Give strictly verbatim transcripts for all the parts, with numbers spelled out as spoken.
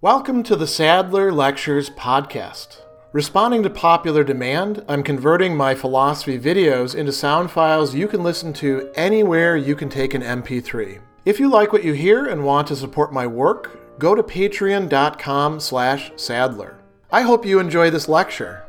Welcome to the Sadler Lectures podcast. Responding to popular demand, I'm converting my philosophy videos into sound files you can listen to anywhere you can take an M P three. If you like what you hear and want to support my work, go to patreon.com slash Sadler. I hope you enjoy this lecture.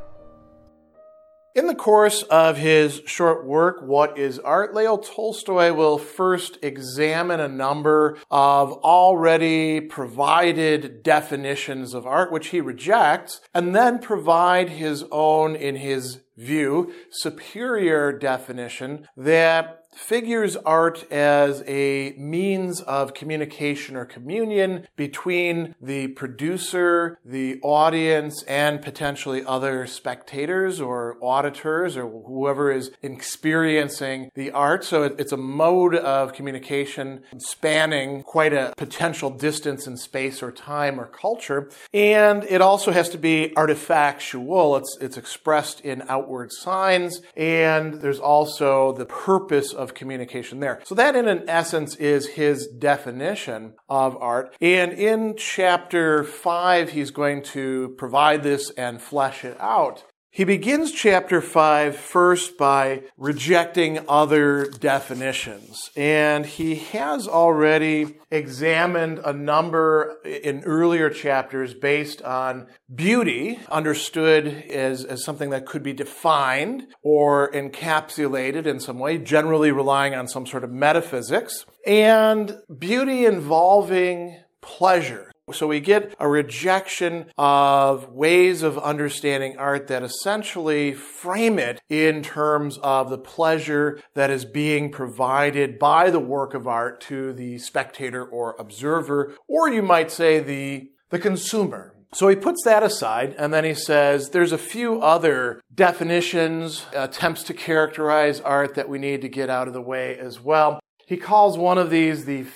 In the course of his short work, What is Art?, Leo Tolstoy will first examine a number of already provided definitions of art, which he rejects, and then provide his own, in his view, superior definition that figures art as a means of communication or communion between the producer, the audience, and potentially other spectators or auditors or whoever is experiencing the art. So it's a mode of communication spanning quite a potential distance in space or time or culture. And it also has to be artifactual. It's, it's expressed in outward signs, and there's also the purpose of of communication there. So that in an essence is his definition of art. And in chapter five, he's going to provide this and flesh it out. He begins chapter five first by rejecting other definitions. And he has already examined a number in earlier chapters based on beauty, understood as, as something that could be defined or encapsulated in some way, generally relying on some sort of metaphysics, and beauty involving pleasure. So we get a rejection of ways of understanding art that essentially frame it in terms of the pleasure that is being provided by the work of art to the spectator or observer, or you might say the, the consumer. So he puts that aside, and then he says there's a few other definitions, attempts to characterize art that we need to get out of the way as well. He calls one of these the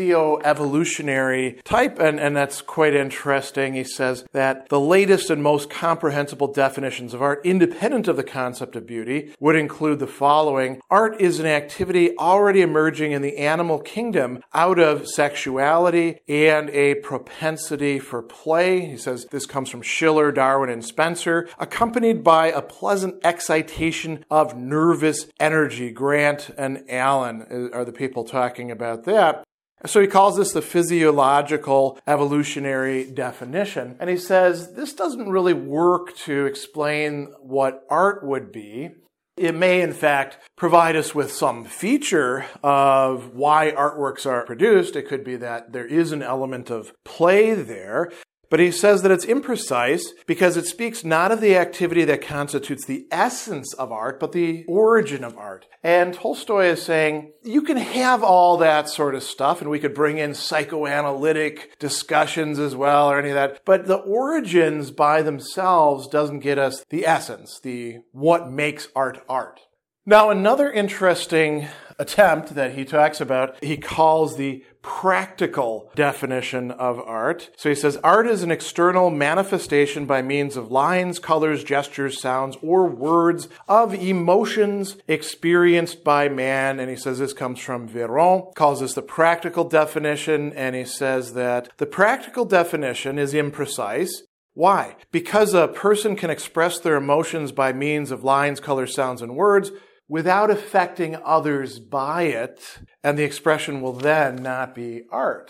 physio-evolutionary type, and, and that's quite interesting. He says that the latest and most comprehensible definitions of art, independent of the concept of beauty, would include the following. Art is an activity already emerging in the animal kingdom out of sexuality and a propensity for play. He says this comes from Schiller, Darwin, and Spencer, accompanied by a pleasant excitation of nervous energy. Grant and Allen are the people people talking about that. So he calls this the physiological evolutionary definition. And he says this doesn't really work to explain what art would be. It may, in fact, provide us with some feature of why artworks are produced. It could be that there is an element of play there. But he says that it's imprecise because it speaks not of the activity that constitutes the essence of art, but the origin of art. And Tolstoy is saying, you can have all that sort of stuff, and we could bring in psychoanalytic discussions as well, or any of that. But the origins by themselves doesn't get us the essence, the what makes art art. Now, another interesting attempt that he talks about, he calls the practical definition of art. So he says, art is an external manifestation by means of lines, colors, gestures, sounds, or words of emotions experienced by man. And he says this comes from Véron, calls this the practical definition. And he says that the practical definition is imprecise. Why? Because a person can express their emotions by means of lines, colors, sounds, and words without affecting others by it, and the expression will then not be art.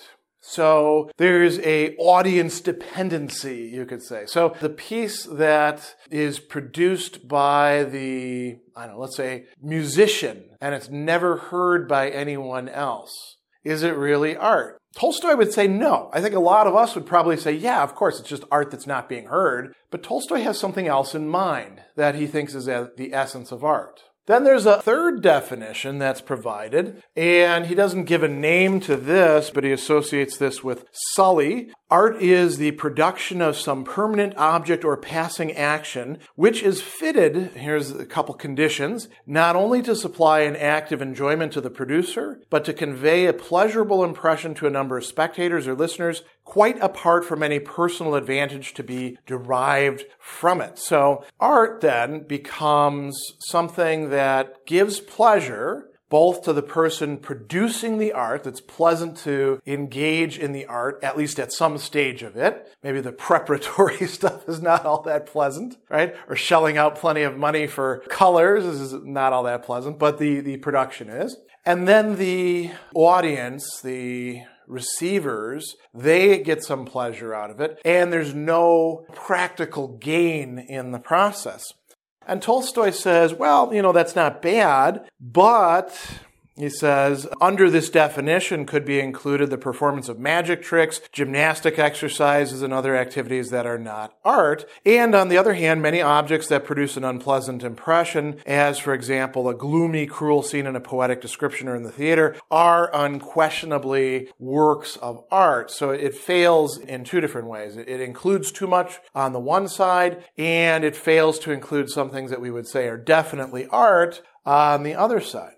So there's a audience dependency, you could say. So the piece that is produced by the, I don't know, let's say musician, and it's never heard by anyone else, is it really art? Tolstoy would say no. I think a lot of us would probably say, yeah, of course, it's just art that's not being heard. But Tolstoy has something else in mind that he thinks is the essence of art. Then there's a third definition that's provided, and he doesn't give a name to this, but he associates this with Sully. Art is the production of some permanent object or passing action, which is fitted, here's a couple conditions, not only to supply an active enjoyment to the producer, but to convey a pleasurable impression to a number of spectators or listeners, quite apart from any personal advantage to be derived from it. So art then becomes something that gives pleasure, both to the person producing the art. That's pleasant to engage in the art, at least at some stage of it. Maybe the preparatory stuff is not all that pleasant, right? Or shelling out plenty of money for colors is not all that pleasant, but the, the production is. And then the audience, the receivers, they get some pleasure out of it, and there's no practical gain in the process. And Tolstoy says, well, you know, that's not bad, but he says, under this definition could be included the performance of magic tricks, gymnastic exercises, and other activities that are not art. And on the other hand, many objects that produce an unpleasant impression, as for example, a gloomy, cruel scene in a poetic description or in the theater, are unquestionably works of art. So it fails in two different ways. It includes too much on the one side, and it fails to include some things that we would say are definitely art on the other side.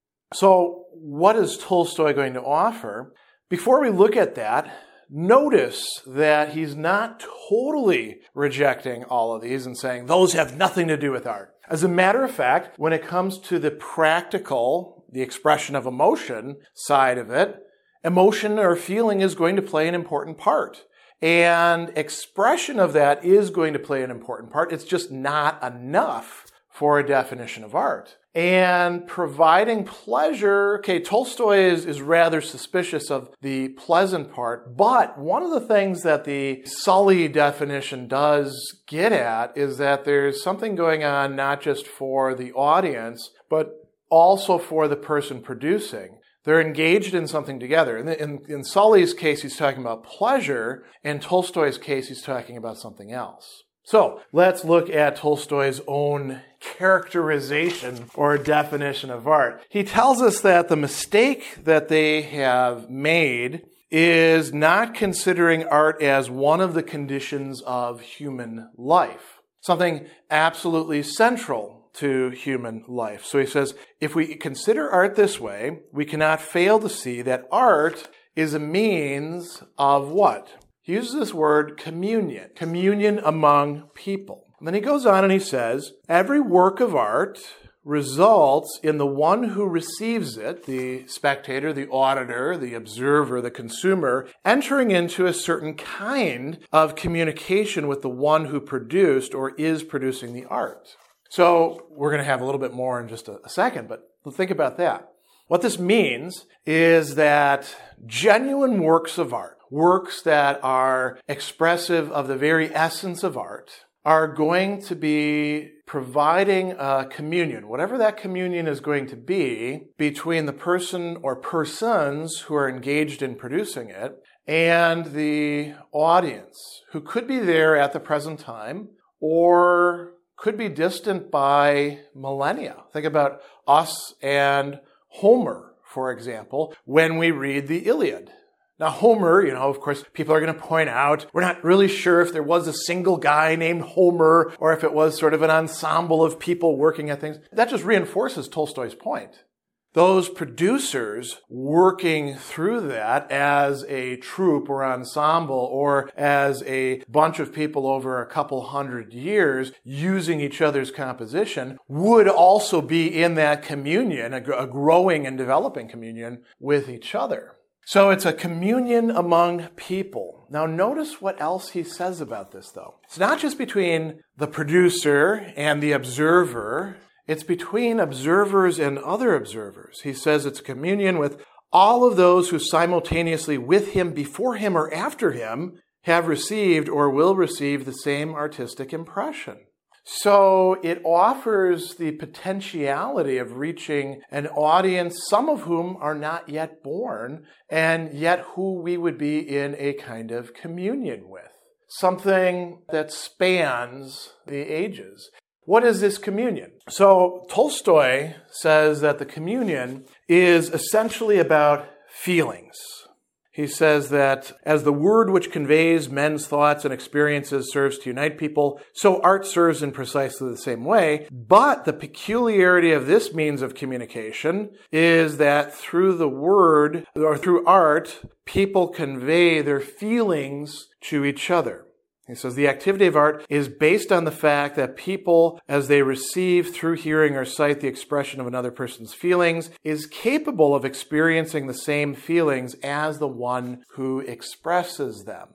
So what is Tolstoy going to offer? Before we look at that, notice that he's not totally rejecting all of these and saying those have nothing to do with art. As a matter of fact, when it comes to the practical, the expression of emotion side of it, emotion or feeling is going to play an important part. And expression of that is going to play an important part. It's just not enough for a definition of art. And providing pleasure, okay, Tolstoy is, is rather suspicious of the pleasant part, but one of the things that the Sully definition does get at is that there's something going on not just for the audience, but also for the person producing. They're engaged in something together. In, in, in Sully's case, he's talking about pleasure. In Tolstoy's case, he's talking about something else. So let's look at Tolstoy's own characterization or definition of art. He tells us that the mistake that they have made is not considering art as one of the conditions of human life, something absolutely central to human life. So he says, if we consider art this way, we cannot fail to see that art is a means of what? He uses this word communion, communion among people. And then he goes on and he says, every work of art results in the one who receives it, the spectator, the auditor, the observer, the consumer, entering into a certain kind of communication with the one who produced or is producing the art. So we're going to have a little bit more in just a second, but think about that. What this means is that genuine works of art, works that are expressive of the very essence of art, are going to be providing a communion, whatever that communion is going to be, between the person or persons who are engaged in producing it and the audience, who could be there at the present time or could be distant by millennia. Think about us and Homer, for example, when we read the Iliad. Now, Homer, you know, of course, people are going to point out, we're not really sure if there was a single guy named Homer or if it was sort of an ensemble of people working at things. That just reinforces Tolstoy's point. Those producers working through that as a troupe or ensemble or as a bunch of people over a couple hundred years using each other's composition would also be in that communion, a growing and developing communion with each other. So it's a communion among people. Now notice what else he says about this, though. It's not just between the producer and the observer. It's between observers and other observers. He says it's a communion with all of those who simultaneously with him, before him, or after him have received or will receive the same artistic impression. So it offers the potentiality of reaching an audience, some of whom are not yet born, and yet who we would be in a kind of communion with. Something that spans the ages. What is this communion? So Tolstoy says that the communion is essentially about feelings. He says that as the word which conveys men's thoughts and experiences serves to unite people, so art serves in precisely the same way. But the peculiarity of this means of communication is that through the word, or through art, people convey their feelings to each other. He says, the activity of art is based on the fact that people, as they receive through hearing or sight the expression of another person's feelings, is capable of experiencing the same feelings as the one who expresses them.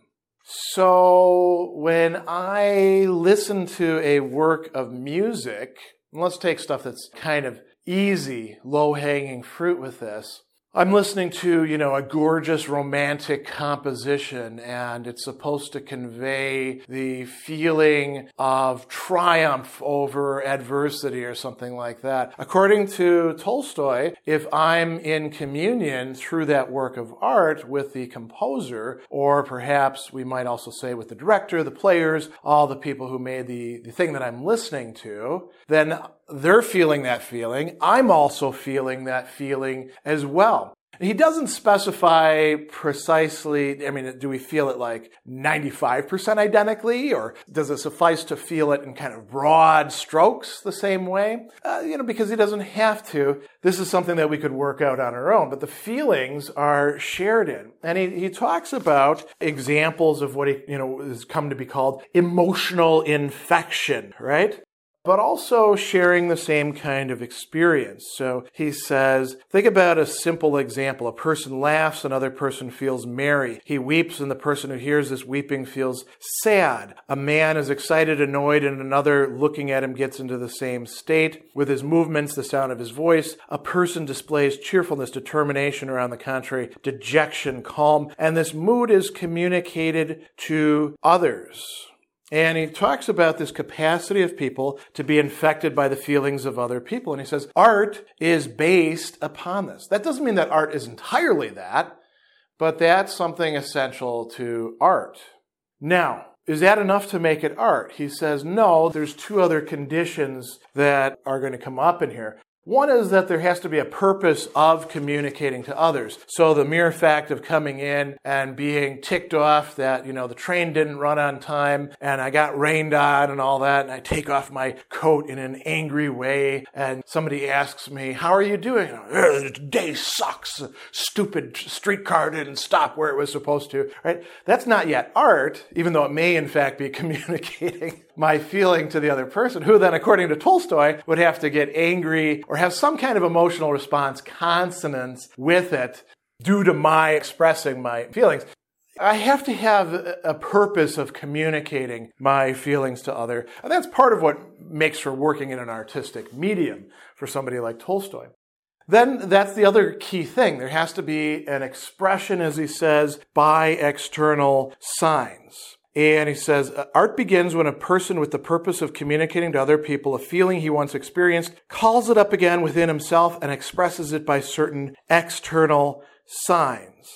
So when I listen to a work of music, and let's take stuff that's kind of easy, low-hanging fruit with this. I'm listening to, you know, a gorgeous romantic composition, and it's supposed to convey the feeling of triumph over adversity or something like that. According to Tolstoy, if I'm in communion through that work of art with the composer, or perhaps we might also say with the director, the players, all the people who made the, the thing that I'm listening to, then they're feeling that feeling. I'm also feeling that feeling as well. He doesn't specify precisely, I mean, do we feel it like ninety-five percent identically, or does it suffice to feel it in kind of broad strokes the same way? Uh, you know, because he doesn't have to. This is something that we could work out on our own, but the feelings are shared in. And he, he talks about examples of what he, you know, has come to be called emotional infection, right? But also sharing the same kind of experience. So he says, think about a simple example. A person laughs, another person feels merry. He weeps, and the person who hears this weeping feels sad. A man is excited, annoyed, and another looking at him gets into the same state. With his movements, the sound of his voice, a person displays cheerfulness, determination, or on the contrary, dejection, calm, and this mood is communicated to others. And he talks about this capacity of people to be infected by the feelings of other people. And he says, art is based upon this. That doesn't mean that art is entirely that, but that's something essential to art. Now, is that enough to make it art? He says, no, there's two other conditions that are going to come up in here. One is that there has to be a purpose of communicating to others. So the mere fact of coming in and being ticked off that, you know, the train didn't run on time and I got rained on and all that, and I take off my coat in an angry way and somebody asks me, how are you doing? The day sucks. Stupid streetcar didn't stop where it was supposed to, right? That's not yet art, even though it may in fact be communicating my feeling to the other person, who then, according to Tolstoy, would have to get angry or have some kind of emotional response consonant with it due to my expressing my feelings. I have to have a purpose of communicating my feelings to other, and that's part of what makes for working in an artistic medium for somebody like Tolstoy. Then that's the other key thing. There has to be an expression, as he says, by external signs. And he says, art begins when a person with the purpose of communicating to other people a feeling he once experienced calls it up again within himself and expresses it by certain external signs.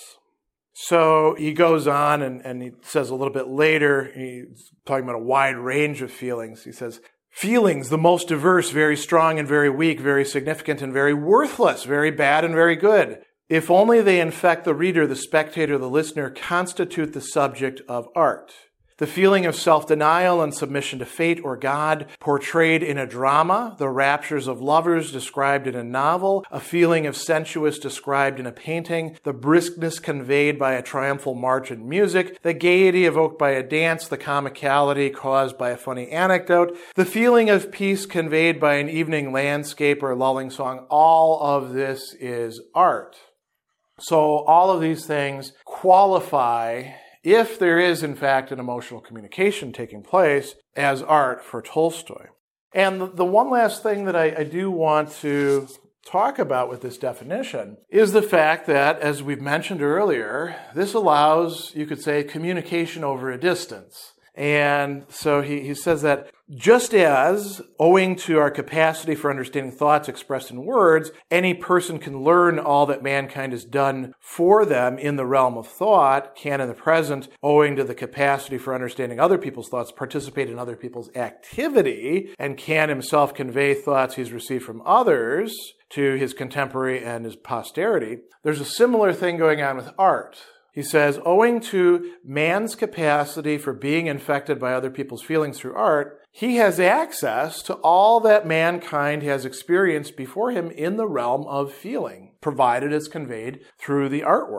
So he goes on and, and he says a little bit later, he's talking about a wide range of feelings. He says, feelings, the most diverse, very strong and very weak, very significant and very worthless, very bad and very good. If only they infect the reader, the spectator, the listener, constitute the subject of art. The feeling of self-denial and submission to fate or God portrayed in a drama, the raptures of lovers described in a novel, a feeling of sensuous described in a painting, the briskness conveyed by a triumphal march in music, the gaiety evoked by a dance, the comicality caused by a funny anecdote, the feeling of peace conveyed by an evening landscape or lulling song, all of this is art. So all of these things qualify, if there is, in fact, an emotional communication taking place, as art for Tolstoy. And the, the one last thing that I, I do want to talk about with this definition is the fact that, as we've mentioned earlier, this allows, you could say, communication over a distance. And so he, he says that just as, owing to our capacity for understanding thoughts expressed in words, any person can learn all that mankind has done for them in the realm of thought, can in the present, owing to the capacity for understanding other people's thoughts, participate in other people's activity, and can himself convey thoughts he's received from others to his contemporary and his posterity. There's a similar thing going on with art. He says, owing to man's capacity for being infected by other people's feelings through art, he has access to all that mankind has experienced before him in the realm of feeling, provided it's conveyed through the artwork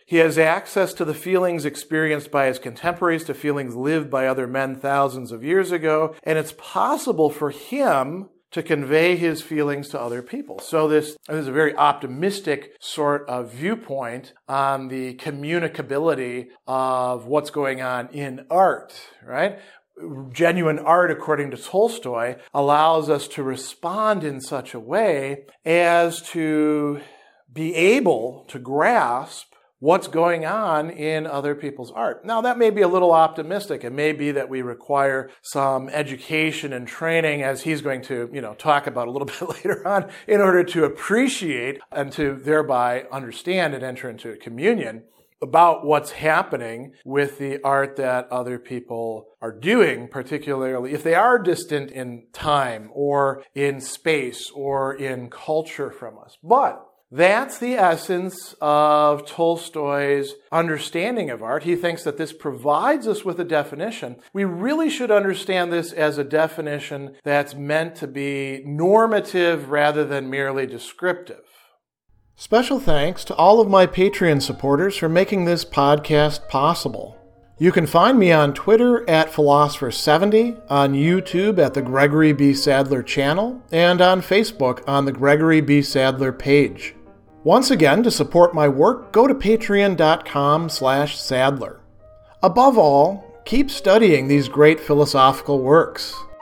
He has access to the feelings experienced by his contemporaries, to feelings lived by other men thousands of years ago, and it's possible for him to convey his feelings to other people. So this, this is a very optimistic sort of viewpoint on the communicability of what's going on in art, right? Genuine art, according to Tolstoy, allows us to respond in such a way as to be able to grasp what's going on in other people's art. Now, that may be a little optimistic. It may be that we require some education and training, as he's going to, you know, talk about a little bit later on, in order to appreciate and to thereby understand and enter into a communion about what's happening with the art that other people are doing, particularly if they are distant in time or in space or in culture from us. But that's the essence of Tolstoy's understanding of art. He thinks that this provides us with a definition. We really should understand this as a definition that's meant to be normative rather than merely descriptive. Special thanks to all of my Patreon supporters for making this podcast possible. You can find me on Twitter at Philosopher seventy, on YouTube at the Gregory B. Sadler channel, and on Facebook on the Gregory B. Sadler page. Once again, to support my work, go to patreon.com slash Sadler. Above all, keep studying these great philosophical works.